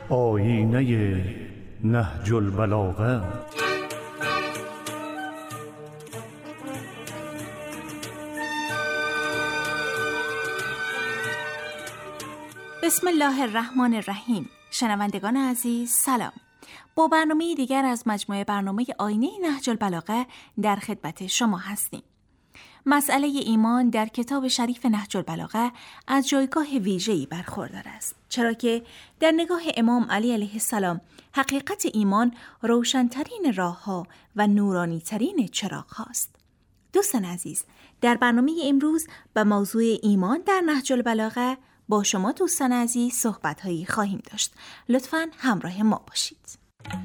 آیینه نهج البلاغه. بسم الله الرحمن الرحیم. شنوندگان عزیز سلام. با برنامه دیگر از مجموعه برنامه آیینه نهج البلاغه در خدمت شما هستیم. مسئله ایمان در کتاب شریف نهج البلاغه از جایگاه ویژه‌ای برخوردار است، چرا که در نگاه امام علی علیه السلام حقیقت ایمان روشن‌ترین راه‌ها و نورانی‌ترین چراغ‌هاست. دوستان عزیز، در برنامه امروز به موضوع ایمان در نهج البلاغه با شما دوستان عزیز صحبت‌هایی خواهیم داشت. لطفاً همراه ما باشید.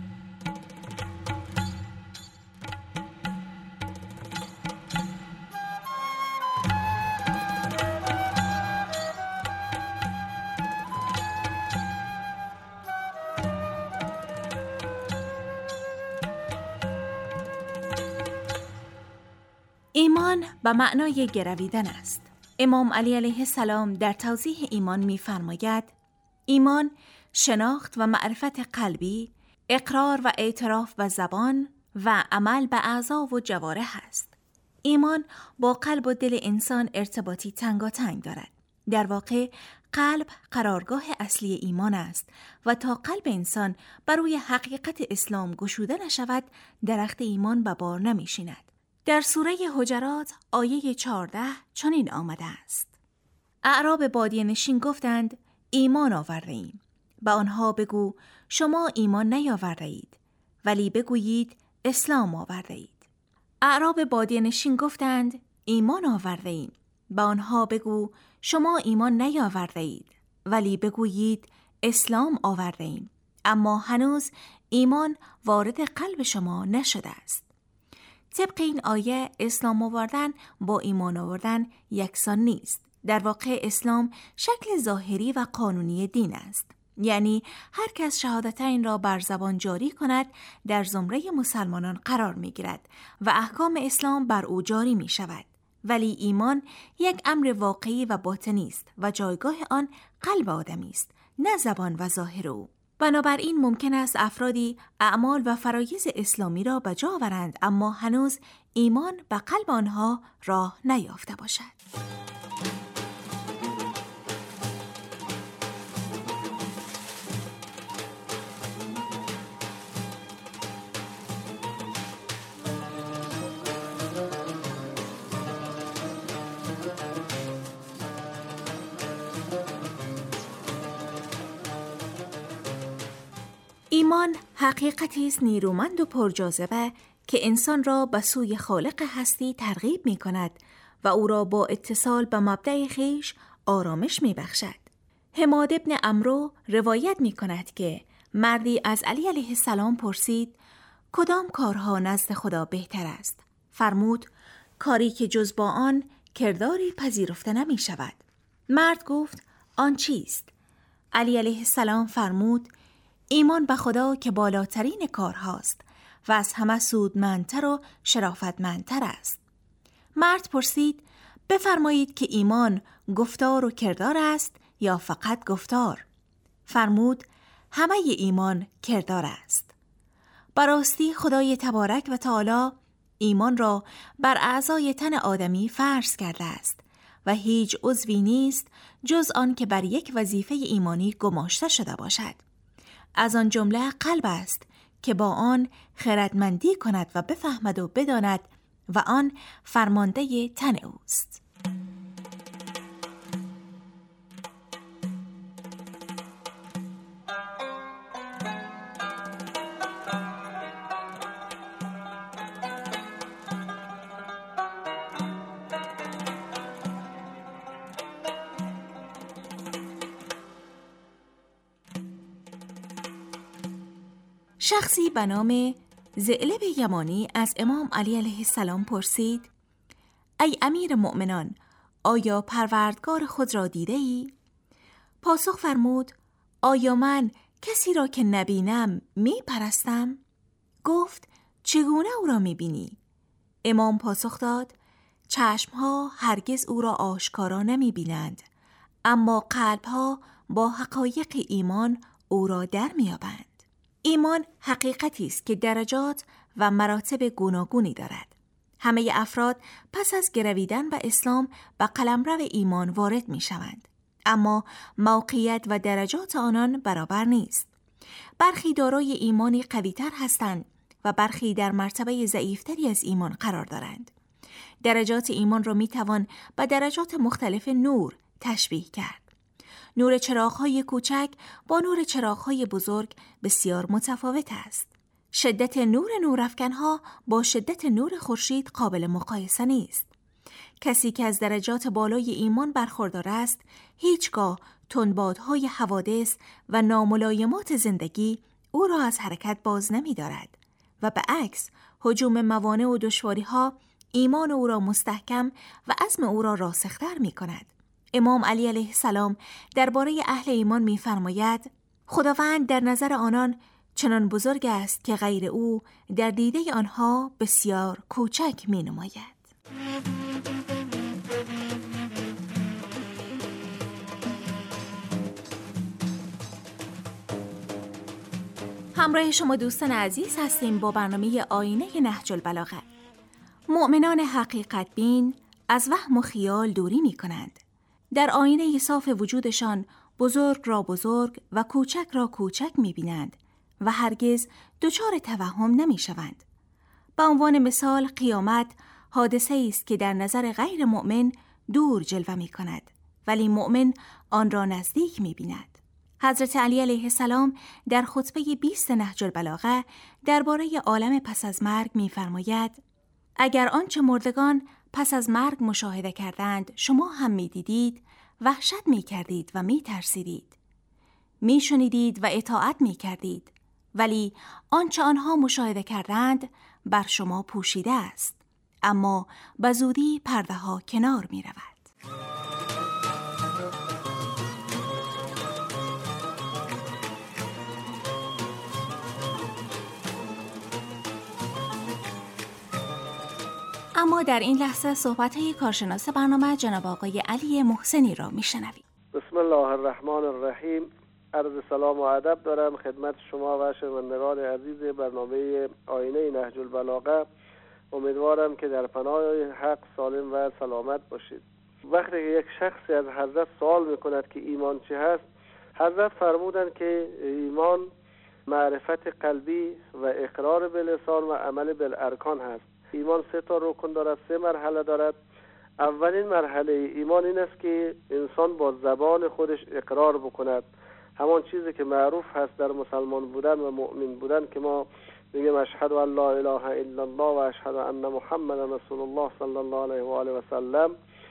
ایمان به معنای گرویدن است. امام علی علیه السلام در توضیح ایمان می‌فرماید: ایمان شناخت و معرفت قلبی، اقرار و اعتراف به زبان و عمل به اعضا و جوارح است. ایمان با قلب و دل انسان ارتباطی تنگاتنگ دارد. در واقع قلب قرارگاه اصلی ایمان است و تا قلب انسان بر روی حقیقت اسلام گشوده نشود، درخت ایمان به بار نمی‌شیند. در سوره حجرات آیه 14 چنین آمده است: اعراب بادیه نشین گفتند ایمان آورده ایم. به آنها بگو شما ایمان نیاورده اید، ولی بگویید اسلام آورده اید. اعراب بادیه نشین گفتند ایمان آورده ایم. به آنها بگو شما ایمان نیاورده اید، ولی بگویید اسلام آورده ایم. اما هنوز ایمان وارد قلب شما نشده است. طبق این آیه اسلام آوردن با ایمان آوردن یکسان نیست. در واقع اسلام شکل ظاهری و قانونی دین است. یعنی هر کس شهادتین را بر زبان جاری کند در زمره مسلمانان قرار می گیرد و احکام اسلام بر او جاری می شود. ولی ایمان یک امر واقعی و باطنی است و جایگاه آن قلب آدمی است، نه زبان و ظاهر او. بنابراین ممکن است افرادی اعمال و فرایض اسلامی را به جا آورند، اما هنوز ایمان به قلب آنها راه نیافته باشد. ایمان حقیقتی است نیرومند و پرجاذبه که انسان را به سوی خالق هستی ترغیب می کند و او را با اتصال به مبدأ خویش آرامش می بخشد. حماد ابن عمرو روایت می کند که مردی از علی علیه السلام پرسید کدام کارها نزد خدا بهتر است؟ فرمود کاری که جز با آن کرداری پذیرفته نمی شود. مرد گفت آن چیست؟ علی علیه السلام فرمود ایمان به خدا که بالاترین کار هاست و از همه سودمندتر و شرافتمندتر است. مرد پرسید بفرمایید که ایمان گفتار و کردار است یا فقط گفتار؟ فرمود همه ایمان کردار است. براستی خدای تبارک و تعالی ایمان را بر اعضای تن آدمی فرض کرده است و هیچ عضوی نیست جز آن که بر یک وظیفه ایمانی گماشته شده باشد. از آن جمله قلب است که با آن خردمندی کند و بفهمد و بداند و آن فرمانده تن اوست. شخصی به نام ذئلب یمانی از امام علی علیه السلام پرسید ای امیر مؤمنان، آیا پروردگار خود را دیده ای؟ پاسخ فرمود آیا من کسی را که نبینم می پرستم؟ گفت چگونه او را می بینی؟ امام پاسخ داد چشمها هرگز او را آشکارا نمی بینند، اما قلبها با حقایق ایمان او را در می‌یابند. ایمان حقیقتی است که درجات و مراتب گوناگونی دارد. همه افراد پس از گرویدن به اسلام به قلمرو ایمان وارد می‌شوند، اما موقعیت و درجات آنان برابر نیست. برخی دارای ایمانی قوی‌تر هستند و برخی در مرتبه ضعیف‌تری از ایمان قرار دارند. درجات ایمان را می‌توان به درجات مختلف نور تشبیه کرد. نور چراغ‌های کوچک با نور چراغ‌های بزرگ بسیار متفاوت است. شدت نور نورافکن‌ها با شدت نور خورشید قابل مقایسه نیست. کسی که از درجات بالای ایمان برخوردار است، هیچگاه تندبادهای حوادث و ناملایمات زندگی او را از حرکت باز نمی‌دارد و به عکس هجوم موانع و دشواری‌ها ایمان او را مستحکم و عزم او را راسختر می‌کند. امام علی علیه السلام درباره اهل ایمان می‌فرماید: خداوند در نظر آنان چنان بزرگ است که غیر او در دیده آنها بسیار کوچک می‌نماید. همراه شما دوستان عزیز هستیم با برنامه آینه نهج البلاغه. مؤمنان حقیقت بین از وهم و خیال دوری می کنند. در آینه صاف وجودشان بزرگ را بزرگ و کوچک را کوچک می بینند و هرگز دچار توهم نمی شوند. به عنوان مثال قیامت حادثه است که در نظر غیر مؤمن دور جلوه می کند، ولی مؤمن آن را نزدیک می بیند. حضرت علی علیه السلام در خطبه 20 نهج البلاغه درباره عالم پس از مرگ می‌فرماید: اگر آنچه مردگان پس از مرگ مشاهده کردند شما هم می‌دیدید، وحشت می‌کردید و می‌ترسیدید، می‌شنیدید و اطاعت می‌کردید، ولی آنچه آنها مشاهده کردند بر شما پوشیده است، اما به زودی پرده‌ها کنار می‌رود. اما در این لحظه صحبت‌های کارشناس برنامه جناب آقای علی محسنی را می‌شنویم. بسم الله الرحمن الرحیم. عرض سلام و ادب دارم خدمت شما و شنوندگان عزیز برنامه آینه نهج البلاغه. امیدوارم که در پناه حق سالم و سلامت باشید. وقتی که یک شخصی از حضرت سوال می‌کند که ایمان چه هست، حضرت فرمودند که ایمان معرفت قلبی و اقرار به لسان و عمل بالارکان هست. ایمان 3 رکن دارد، 3 مرحله دارد. اولین مرحله ایمان این است که انسان با زبان خودش اقرار بکند، همان چیزی که معروف هست در مسلمان بودن و مؤمن بودن که ما میگیم اشهد ان لا اله الا الله و اشهد ان محمدا رسول الله صلی الله علیه و آله و سلم،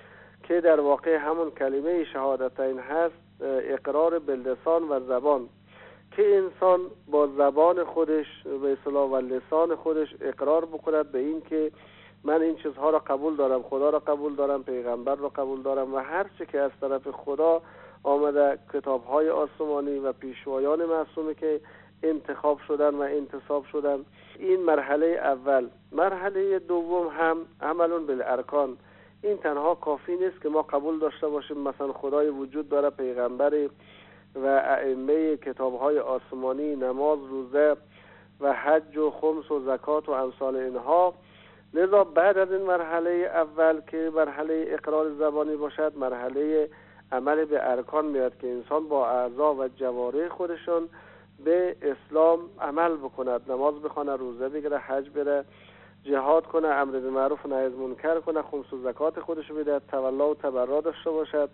که در واقع همون کلمه شهادتین هست، اقرار باللسان و زبان، که انسان با زبان خودش به اصطلاح و لسان خودش اقرار بکند به این که من این چیزها را قبول دارم، خدا را قبول دارم، پیغمبر را قبول دارم و هر چی که از طرف خدا آمده، کتاب‌های آسمانی و پیشوایان معصومی که انتخاب شدن و انتصاب شدن. این مرحله اول. مرحله دوم هم عمل بالارکان. این تنها کافی نیست که ما قبول داشته باشیم مثلا خدای وجود داره، پیغمبری و ائمه کتاب‌های آسمانی، نماز، روزه و حج و خمس و زکات و امثال اینها. لذا بعد از این مرحله اول که مرحله اقرار زبانی باشد، مرحله عمل به ارکان میاد که انسان با اعضا و جوارح خودشون به اسلام عمل بکند، نماز بخونه، روزه بگیره، حج بره، جهاد کنه، امر به معروف و نهی از منکر کنه، خمس و زکات خودش بده، تولا و تبرع داشته باشد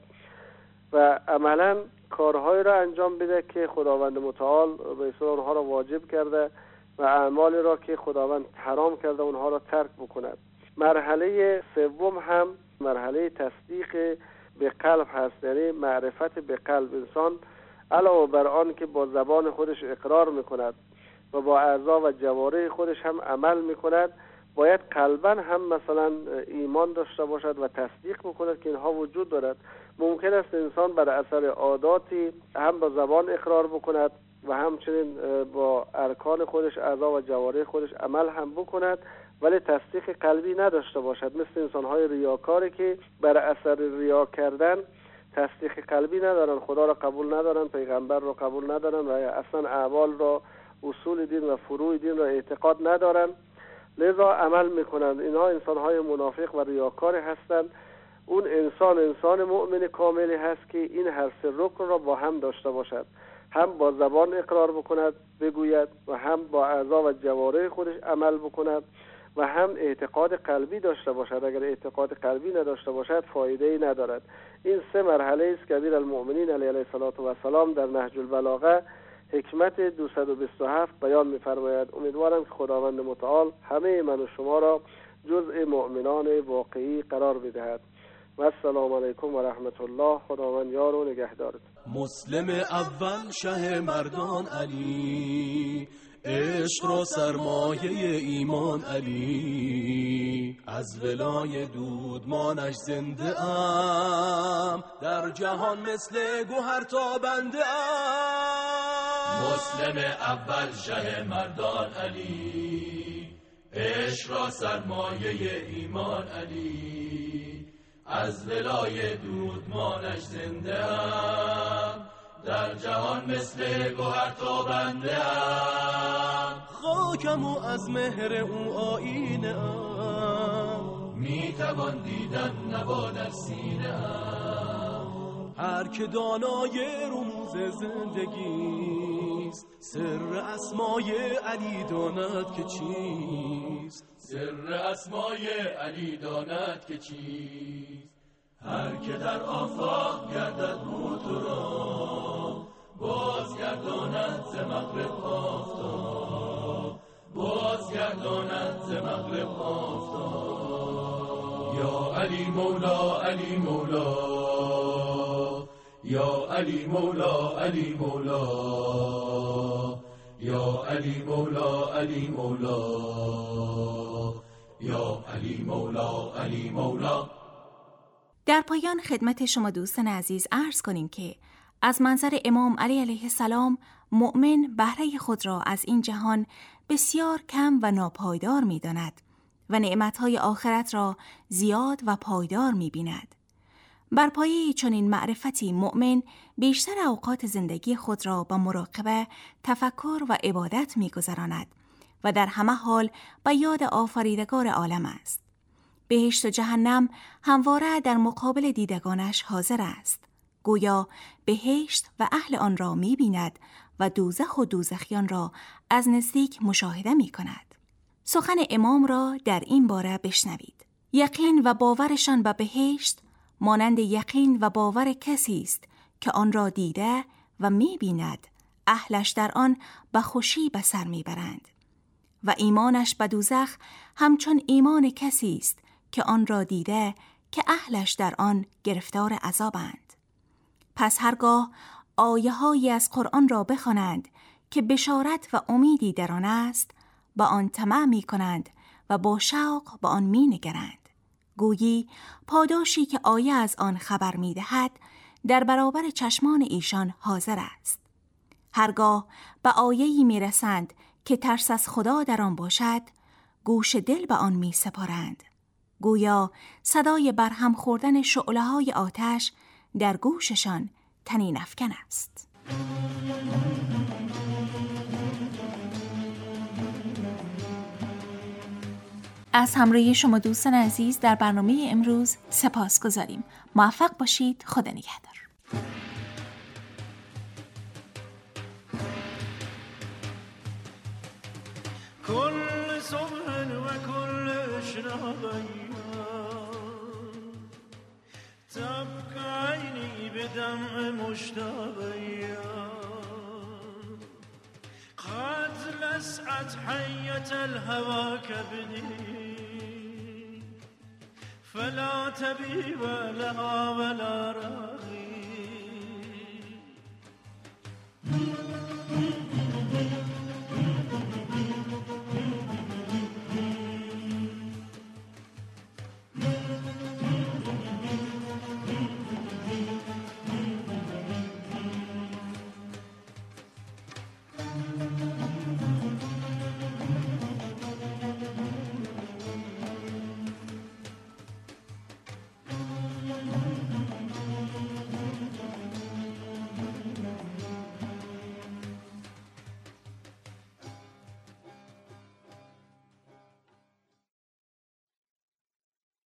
و عملا کارهایی را انجام بده که خداوند متعال به اصطلاح اونها را واجب کرده و اعمالی را که خداوند حرام کرده اونها را ترک بکند. مرحله سوم هم مرحله تصدیق به قلب هست، یعنی معرفت به قلب. انسان علاوه بر آن که با زبان خودش اقرار میکند و با اعضا و جوارح خودش هم عمل میکند، باید قلبا هم مثلا ایمان داشته باشد و تصدیق بکند که اینها وجود دارد. ممکن است انسان بر اثر عاداتی هم با زبان اقرار بکند و همچنین با ارکان خودش، اعضا و جوارح خودش عمل هم بکند، ولی تصدیق قلبی نداشته باشد. مثل انسان‌های ریاکاری که بر اثر ریا کردن تصدیق قلبی ندارن، خدا را قبول ندارن، پیغمبر را قبول ندارن و اصلا اعمال را، اصول دین و فروع دین را اعتقاد ندارن، لذا عمل میکنند. اینها انسانهای منافق و ریاکار هستند. اون انسان مؤمن کاملی هست که این هر سه رکن را با هم داشته باشد، هم با زبان اقرار بکند بگوید و هم با اعضا و جوارح خودش عمل بکند و هم اعتقاد قلبی داشته باشد. اگر اعتقاد قلبی نداشته باشد فایده‌ای ندارد. این سه مرحله است که امیر المؤمنین علیه السلام در نهج البلاغه حکمت 227 بیان می‌فرماید. امیدوارم که خداوند متعال همه من و شما را جزء مؤمنان واقعی قرار بدهد. و السلام علیکم و رحمت الله. خداوند یار و نگهدارت. مسلم اول شه مردان علی، عشق را سرمایه ایمان علی، از ولای دودمانش زنده ام، در جهان مثل گوهر تابنده ام. مسلم اول شه مردان علی، عشق را سرمایه ایمان علی، از ولای دودمانش زنده ام، در جهان مثل گوهر تابنده ام. خاکم و از مهر او آینه ام، میتوان دیدن نوا در سینه ام. هر که دانای رموز زندگیست، سر اسمای علی داند که چیست. سر اسمای علی داند که چیست. هر که در آفاق گردد موت را، بازگرداند ز مغرب آفتاب، بازگرداند ز مغرب آفتاب. یا علی مولا علی مولا، یا علی مولا علی مولا، یا علی مولا علی مولا، یا علی مولا علی مولا. در پایان خدمت شما دوستان عزیز عرض کنیم که از منظر امام علی علیه السلام مؤمن بهره خود را از این جهان بسیار کم و ناپایدار می داند و نعمتهای آخرت را زیاد و پایدار می بیند. بر پایه چنین معرفتی مؤمن بیشتر اوقات زندگی خود را با مراقبه، تفکر و عبادت می گذراند و در همه حال به یاد آفریدگار عالم است. بهشت و جهنم همواره در مقابل دیدگانش حاضر است. گویا بهشت و اهل آن را می بیند و دوزخ و دوزخیان را از نزدیک مشاهده می کند. سخن امام را در این باره بشنوید. یقین و باورشان به بهشت مانند یقین و باور کسی است که آن را دیده و می بیند، اهلش در آن به خوشی به سر می برند. و ایمانش به دوزخ همچون ایمان کسی است که آن را دیده که اهلش در آن گرفتار عذابند. پس هرگاه آیه‌هایی از قرآن را بخوانند که بشارت و امیدی در آن است، با آن طمع می کنند و با شوق با آن می نگرند. گویی پاداشی که آیه از آن خبر می دهد در برابر چشمان ایشان حاضر است. هرگاه به آیه‌ای می رسند که ترس از خدا در آن باشد، گوش دل به آن می سپارند. گویا صدای برهم خوردن شعله‌های آتش در گوششان طنین افکن است. از همراهی شما دوستان عزیز در برنامه امروز سپاس گذاریم. موفق باشید. خدا نگهدار. كل صبح وكل شراق تبكى عيني بدمع مشتاقية قد لسعت حية الهوى كبدي فلا تبيب لها ولا راغي